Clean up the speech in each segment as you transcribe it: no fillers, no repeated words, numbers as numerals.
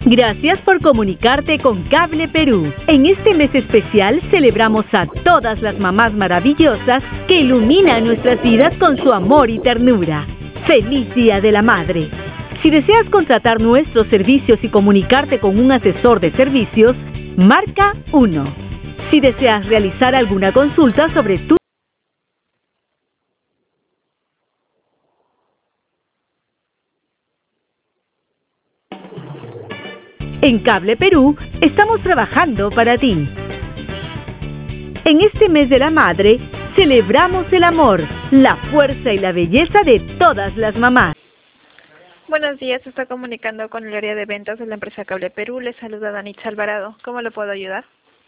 Gracias por comunicarte con Cable Perú. En este mes especial celebramos a todas las mamás maravillosas que iluminan nuestras vidas con su amor y ternura. ¡Feliz Día de la Madre! Si deseas contratar nuestros servicios y comunicarte con un asesor de servicios, marca 1. Si deseas realizar alguna consulta sobre tu En Cable Perú estamos trabajando para ti. En este mes de la madre, celebramos el amor, la fuerza y la belleza de todas las mamás. Buenos días, se está comunicando con el área de ventas de la empresa Cable Perú. Le saluda Danitza Alvarado. ¿Cómo le puedo ayudar?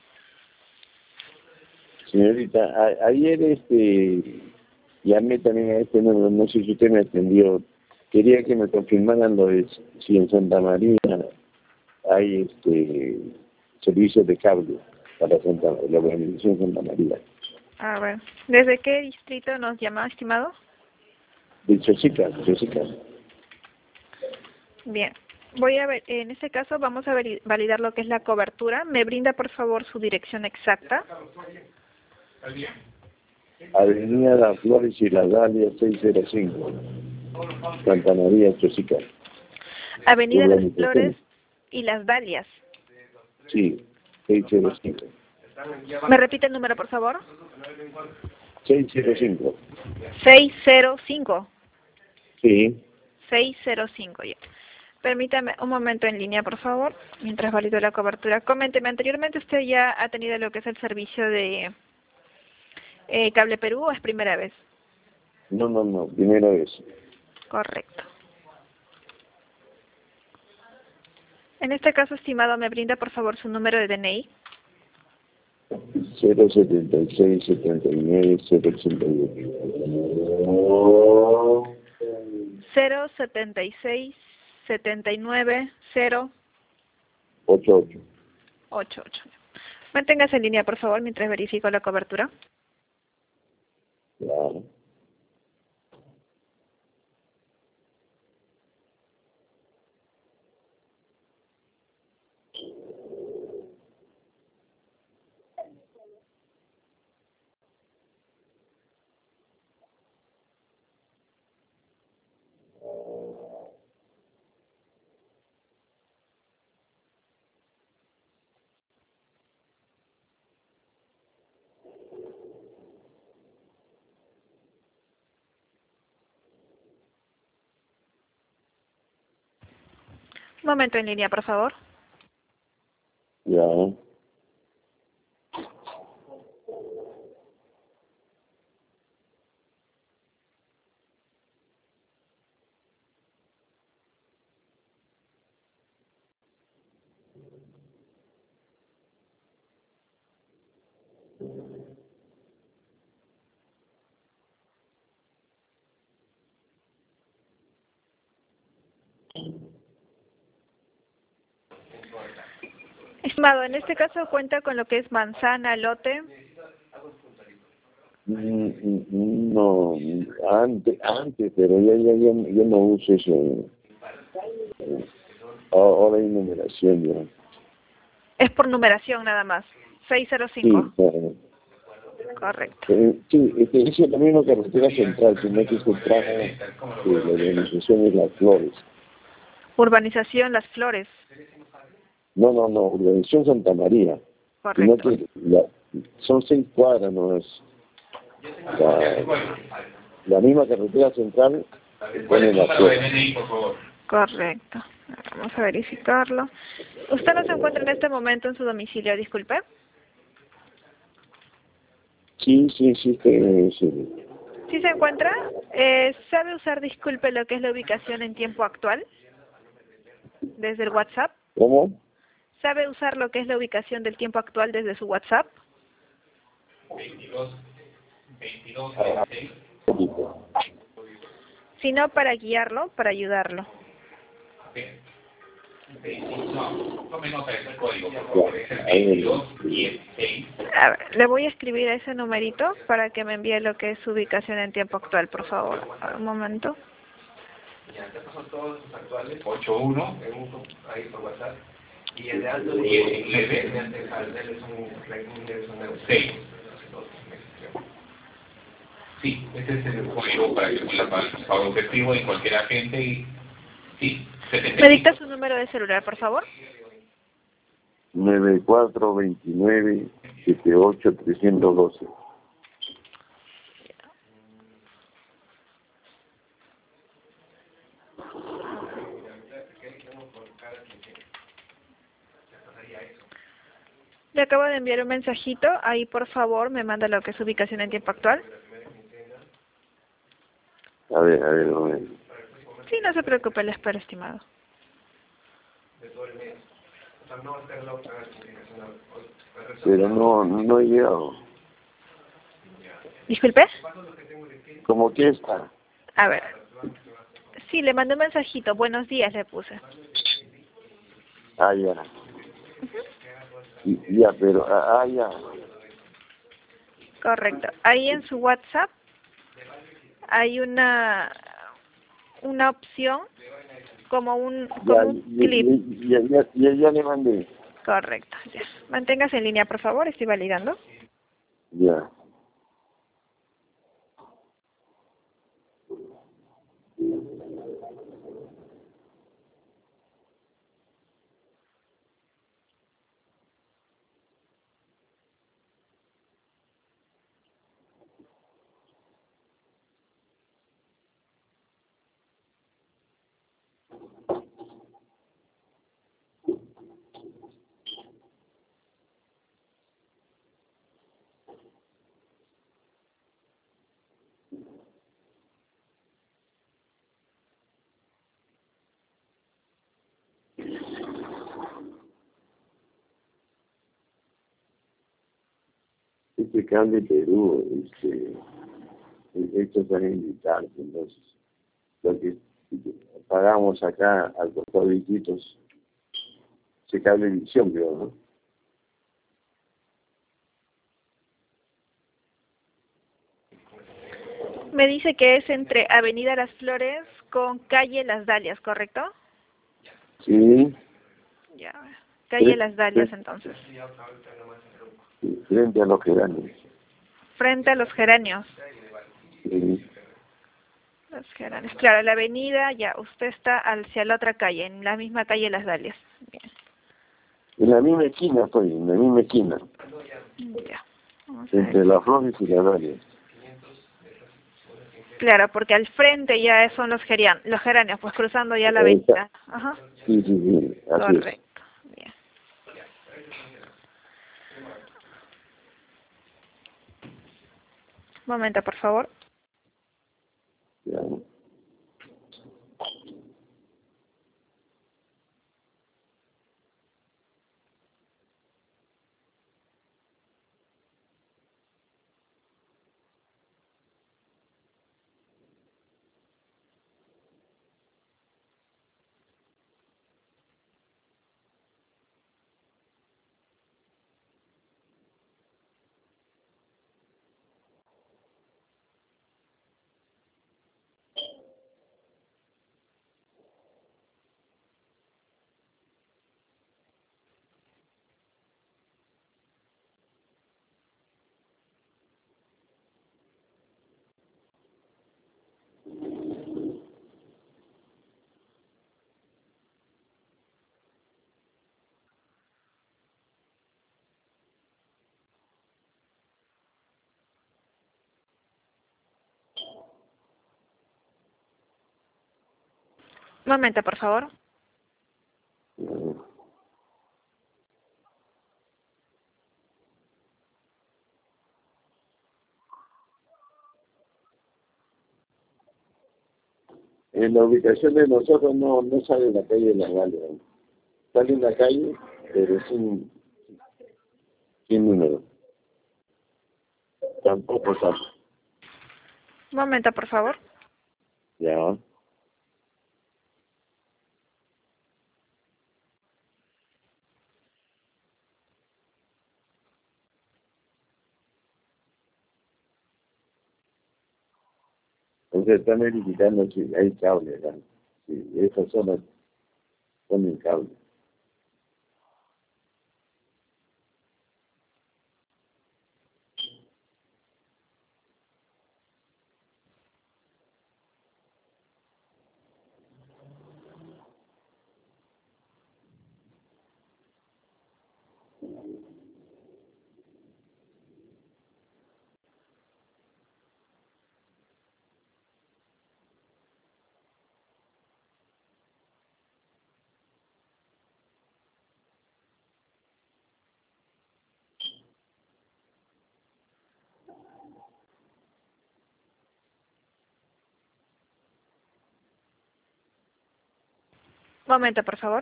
Señorita, ayer llamé también a este número, no sé si usted me atendió. Quería que me confirmaran si en Santa María hay servicios de cable para la organización Santa María. A ver, ¿desde qué distrito nos llama, estimado? De Chosica. Bien, voy a ver, en este caso vamos a validar lo que es la cobertura. ¿Me brinda por favor su dirección exacta? Avenida Las Flores y Las Dalias 605, Santa María, Chosica. Avenida Las Flores y Las Dalias. Sí, 605. ¿Me repite el número, por favor? 605. 605. Sí. 605, ya. Permítame un momento en línea, por favor, mientras valido la cobertura. Coménteme, anteriormente usted ya ha tenido lo que es el servicio de Cable Perú, ¿o es primera vez? No, primera vez. Correcto. En este caso, estimado, ¿me brinda por favor su número de DNI? 076 79 081. 076 79 88. 88. Manténgase en línea, por favor, mientras verifico la cobertura. Claro. Un momento en línea, por favor. Ya. Estimado, en este caso cuenta con lo que es manzana, lote. No, antes, pero yo no uso eso. Ahora hay numeración ya. Es por numeración nada más. 605. Sí, claro. Correcto. Sí, es la misma carretera central, sino que se trata de la organización de Las Flores. Urbanización Las Flores. No, Organización Santa María. Correcto. Sino que son 6 cuadras, no es. La misma carretera central pone Las Flores. Correcto. Vamos a verificarlo. ¿Usted no se encuentra en este momento en su domicilio, disculpe? Sí. ¿Sí se encuentra? ¿Sabe usar, disculpe, lo que es la ubicación en tiempo actual? ¿Desde el WhatsApp? ¿Cómo? ¿Sabe usar lo que es la ubicación del tiempo actual desde su WhatsApp? 22, 26. Si no, para guiarlo, para ayudarlo. No, tome nota de ese código, por favor. Es el 22, 16. A ver, le voy a escribir a ese numerito para que me envíe lo que es su ubicación en tiempo actual, por favor. Un momento. Ya, te paso todos los actuales. 81. ahí por WhatsApp. Y el de alto y el leve, al leve es un Sí. Sí, ese es el código para que pueda pagar efectivo en cualquier agente y sí, ¿Me dicta su número de celular, por favor? 9429-78-312. Le acabo de enviar un mensajito. Ahí, por favor, me manda lo que es su ubicación en tiempo actual. A ver, un momento. Sí, no se preocupe, le espero, estimado. Pero no he llegado. ¿Disculpe? ¿Cómo que está? A ver. Sí, le mandé un mensajito. Buenos días, le puse. Ah, ya. Ya, pero, ya. Correcto. Ahí en su WhatsApp hay una opción como un clip. Ya le mandé. Correcto. Ya. Manténgase en línea, por favor. Estoy validando. Ya. Este cable Perú, estos van a invitar, entonces, lo que pagamos acá al doctor Viquitos, ese cable de visión, creo, ¿no? Me dice que es entre Avenida Las Flores con calle Las Dalias, ¿correcto? Sí. Ya. Calle Las Dalias, entonces. Frente a los geranios. Frente a los geranios. Sí. Los geranios. Claro, la avenida, ya. Usted está hacia la otra calle, en la misma calle Las Dalias. Bien. En la misma esquina estoy, en la misma esquina. Ya. Entre las flores y las dalias. Claro, porque al frente ya son los geranios, pues cruzando ya la avenida. Ajá. Sí, así Correcto. es. Bien. Un momento, por favor. Ya. Un momento, por favor. En la ubicación de nosotros no sale en la calle de las Galias. Sale en la calle, pero sin número. Tampoco sale. Un momento, por favor. Ya. Entonces están verificando si hay cable acá. Sí, esa zona ponen cable. Momento, por favor.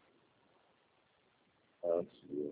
Ah, sí.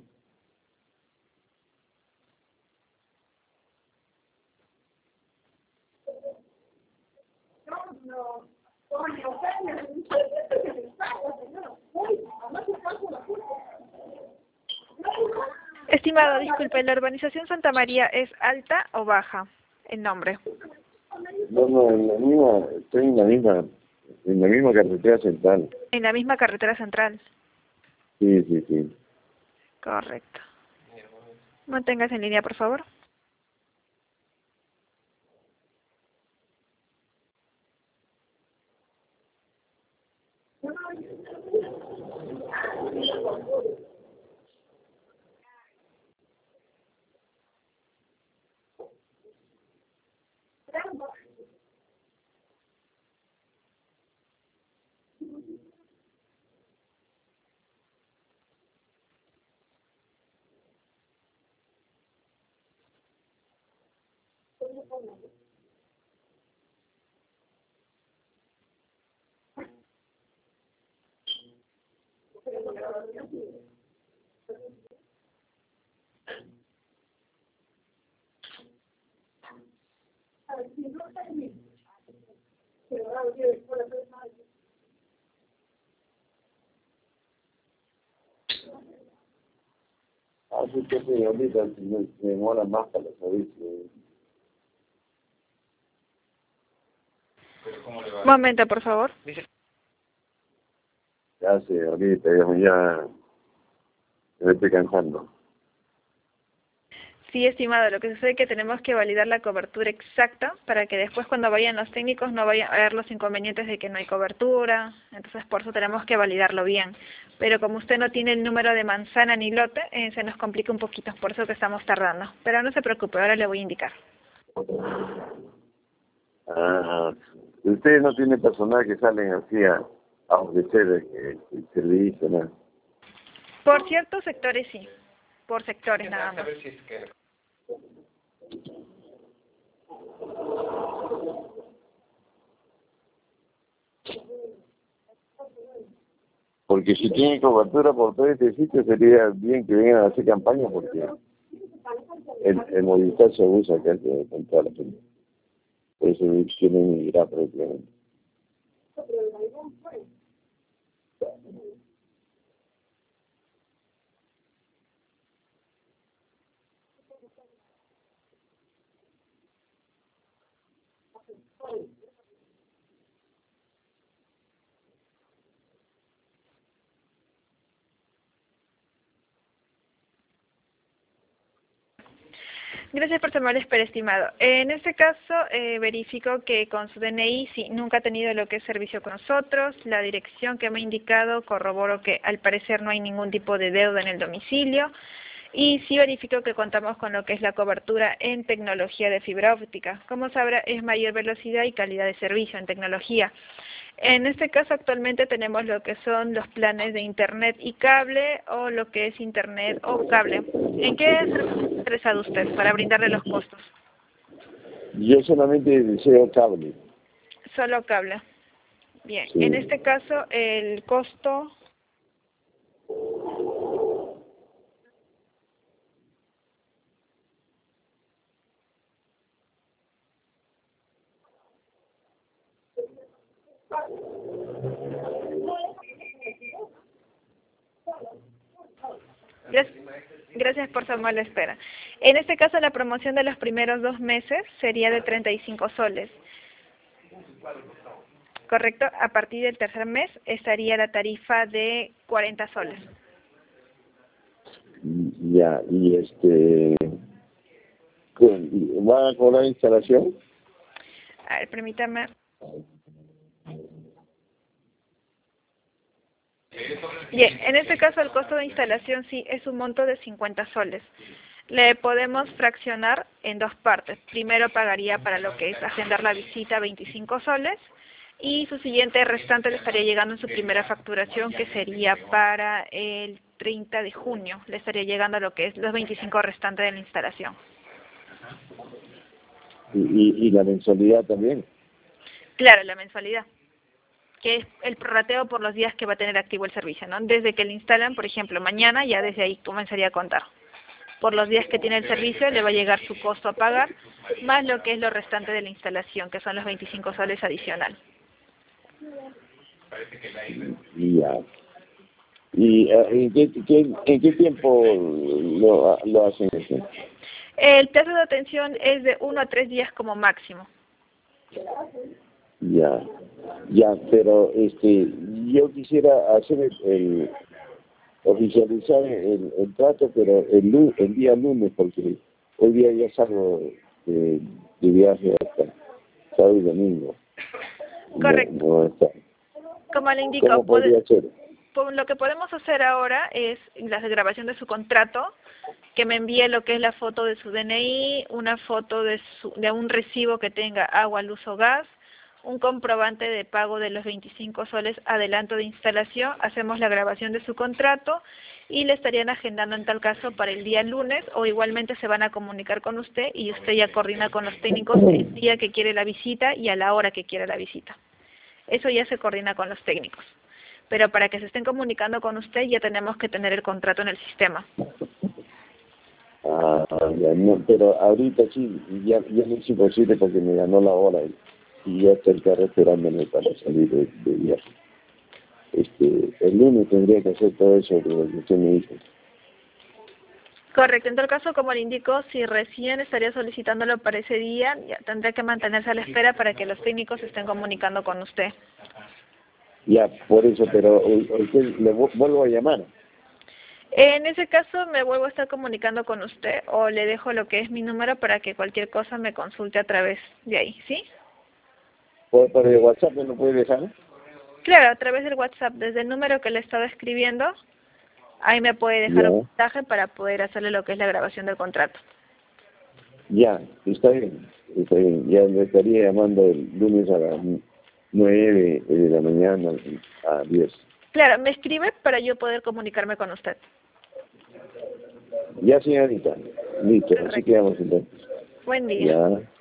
Estimado, disculpe, ¿la urbanización Santa María es alta o baja? El nombre. No, estoy en la misma carretera central. En la misma carretera central. Sí. Correcto. Manténgase en línea, por favor. Así que señorita, me demora más para los servicios. Pero ¿cómo le va? Momento, por favor. Ya señorita, ya me estoy cansando. Sí, estimado, lo que sucede es que tenemos que validar la cobertura exacta para que después cuando vayan los técnicos no vayan a ver los inconvenientes de que no hay cobertura. Entonces, por eso tenemos que validarlo bien. Pero como usted no tiene el número de manzana ni lote, se nos complica un poquito, por eso que estamos tardando. Pero no se preocupe, ahora le voy a indicar. Ah, ustedes no tienen personal que salen así a ofrecer el servicio, ¿no? Por ciertos sectores sí, por sectores nada A más. ver si es que... Porque si tienen cobertura por todo este sitio, sería bien que vengan a hacer campaña, porque el Movistar se usa acá con toda la gente. Por eso quieren migrar propiamente. Gracias por su amable espera, estimado. En este caso, verifico que con su DNI sí, nunca ha tenido lo que es servicio con nosotros. La dirección que me ha indicado corroboro que al parecer no hay ningún tipo de deuda en el domicilio. Y sí verifico que contamos con lo que es la cobertura en tecnología de fibra óptica. Como sabrá, es mayor velocidad y calidad de servicio en tecnología. En este caso actualmente tenemos lo que son los planes de internet y cable o lo que es internet o cable. ¿En qué está interesado usted para brindarle los costos? Yo solamente deseo cable. Solo cable. Bien, Sí. en este caso el costo... Gracias por su amable espera. En este caso, la promoción de los primeros 2 meses sería de 35 soles. ¿Correcto? A partir del tercer mes estaría la tarifa de 40 soles. Ya, ¿van a cobrar instalación? A ver, permítame. Bien, en este caso el costo de instalación sí es un monto de 50 soles. Le podemos fraccionar en 2 partes. Primero pagaría para lo que es agendar la visita 25 soles y su siguiente restante le estaría llegando en su primera facturación, que sería para el 30 de junio. Le estaría llegando a lo que es los 25 restantes de la instalación. Y la mensualidad también. Claro, la mensualidad. que es el prorrateo por los días que va a tener activo el servicio, ¿no? Desde que le instalan, por ejemplo, mañana, ya desde ahí comenzaría a contar. Por los días que tiene el servicio le va a llegar su costo a pagar, más lo que es lo restante de la instalación, que son los 25 soles adicional. Ya. ¿Y en qué tiempo lo hacen eso? El plazo de atención es de 1 a 3 días como máximo. Ya, pero yo quisiera hacer oficializar el trato, pero el día lunes, porque hoy día ya salgo de viaje hasta sábado y domingo. Correcto. No está. Como le indico, ¿Cómo podría ser? lo que podemos hacer ahora es la grabación de su contrato, que me envíe lo que es la foto de su DNI, una foto de un recibo que tenga agua, luz o gas, un comprobante de pago de los 25 soles adelanto de instalación, hacemos la grabación de su contrato y le estarían agendando en tal caso para el día lunes, o igualmente se van a comunicar con usted y usted ya coordina con los técnicos el día que quiere la visita y a la hora que quiere la visita. Eso ya se coordina con los técnicos. Pero para que se estén comunicando con usted ya tenemos que tener el contrato en el sistema. Ya, no, pero ahorita sí, ya no es imposible porque me ganó la hora y ya estoy esperándome para salir de viaje. El lunes tendría que hacer todo eso que usted me dijo. Correcto, en tal caso, como le indico, si recién estaría solicitándolo para ese día, ya tendrá que mantenerse a la espera para que los técnicos se estén comunicando con usted. Ya, por eso, pero usted le vuelvo a llamar. En ese caso me vuelvo a estar comunicando con usted o le dejo lo que es mi número para que cualquier cosa me consulte a través de ahí, ¿sí? ¿Por el WhatsApp me lo puede dejar? Claro, a través del WhatsApp, desde el número que le estaba escribiendo, ahí me puede dejar un mensaje para poder hacerle lo que es la grabación del contrato. Ya, está bien. Ya le estaría llamando el lunes a las 9 de la mañana a 10. Claro, me escribe para yo poder comunicarme con usted. Ya, señorita. Listo, así quedamos entonces. Buen día. Ya.